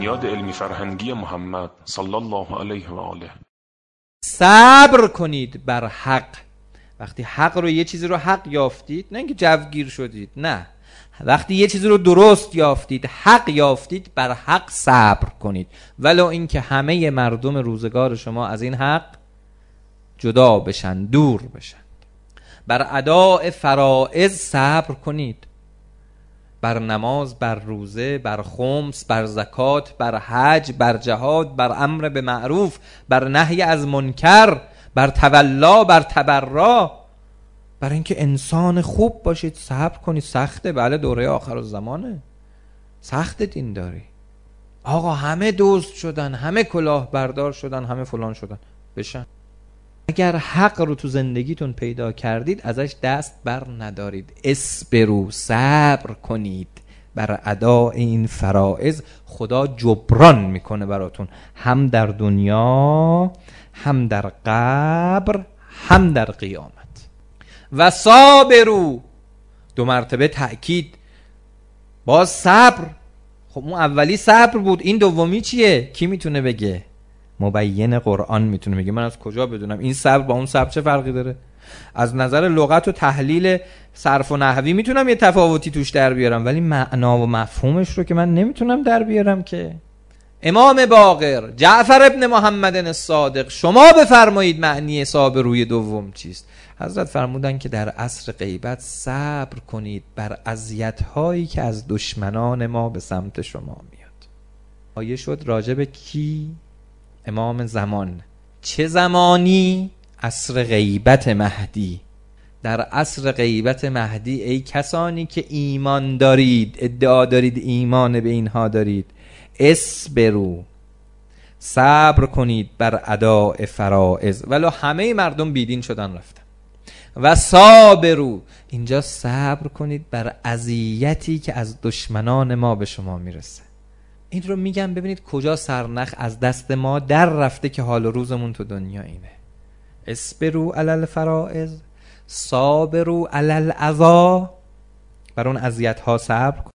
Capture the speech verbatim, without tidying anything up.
بنیاد علمی فرهنگی محمد صلی الله علیه و آله. صبر کنید بر حق. وقتی حق رو، یه چیزی رو حق یافتید، نه اینکه جوگیر شدید، نه، وقتی یه چیزی رو درست یافتید، حق یافتید، بر حق صبر کنید، ولو اینکه همه مردم روزگار شما از این حق جدا بشن، دور بشن. بر اداء فرائض صبر کنید، بر نماز، بر روزه، بر خمس، بر زکات، بر حج، بر جهاد، بر امر به معروف، بر نهی از منکر، بر تولا، بر تبرا. برای اینکه انسان خوب باشید صبر کنید. سخته، بله، دوره آخر الزمانه، سخت دین داری. آقا همه دزد شدن، همه کلاه بردار شدن، همه فلان شدن، بشن. اگر حق رو تو زندگیتون پیدا کردید ازش دست بر ندارید. اصبروا، صبر کنید بر اداء این فرائض. خدا جبران میکنه براتون، هم در دنیا، هم در قبر، هم در قیامت. و صابروا، دو مرتبه تأکید، باز صبر. خب اون اولی صبر بود، این دومی چیه؟ کی میتونه بگه؟ مبین قرآن میتونه بگه. من از کجا بدونم این صبر با اون صبر چه فرقی داره؟ از نظر لغت و تحلیل صرف و نحوی میتونم یه تفاوتی توش در بیارم، ولی معنا و مفهومش رو که من نمیتونم در بیارم که. امام باقر جعفر ابن محمد الصادق، شما بفرمایید معنی صابروی دوم چیست؟ حضرت فرمودن که در عصر غیبت صبر کنید بر اذیت‌هایی که از دشمنان ما به سمت شما میاد. آیه شد راجع به کی؟ امام زمان. چه زمانی؟ عصر غیبت مهدی. در عصر غیبت مهدی ای کسانی که ایمان دارید، ادعا دارید ایمان به اینها دارید، اصبروا، صبر کنید بر اداء فرائض. ولو همه مردم بیدین شدن رفتن. و صابروا، اینجا صبر کنید بر اذیتی که از دشمنان ما به شما میرسه. این رو میگم ببینید کجا سرنخ از دست ما در رفته که حال و روزمون تو دنیا اینه. اصبروا علی الفرائض، صابروا علی الاذی، بر اون اذیت ها صبر